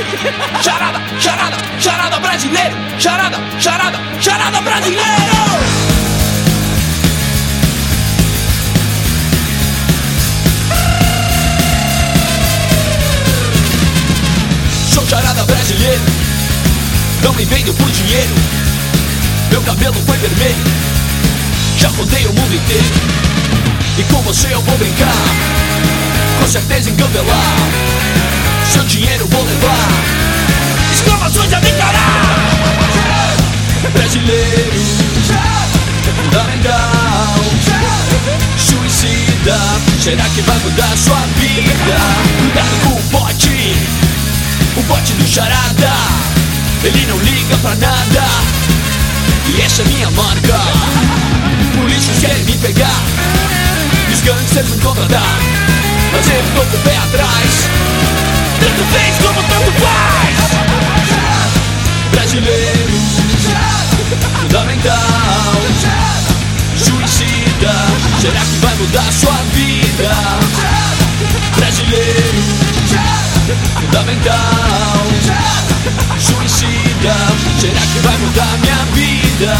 Charada, charada, charada brasileiro. Charada, charada, charada brasileiro. Sou charada brasileiro, não me vendo por dinheiro. Meu cabelo foi vermelho, já rodei o mundo inteiro. E com você eu vou brincar, com certeza engambelar. Seu dinheiro vou levar, exclamações a declarar. Brasileiro, fundamental, suicida, será que vai mudar sua vida? Cuidado com o bote do charada, ele não liga pra nada, e essa é minha marca. Polícias querem me pegar, os gangsters me contratar, mas eu tô com o pé atrás, tanto fez como tanto faz. Brasileiro, fundamental, suicida, será que vai mudar sua vida? Brasileiro, fundamental, suicida, será que vai mudar minha vida?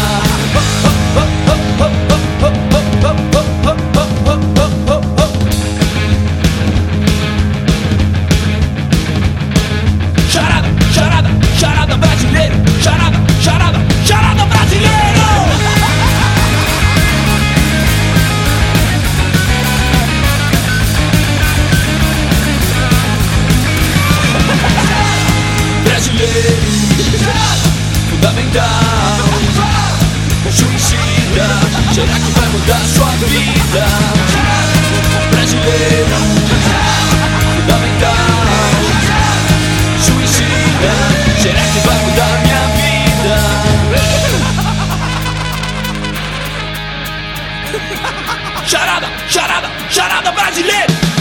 Charada, charada, charada brasileiro. Charada, charada, charada brasileiro. Brasileiro, fundamental, suicida, será que vai mudar sua vida? Brasileiro, fundamental, suicida, será que vai mudar minha vida? Charada, charada, charada brasileiro.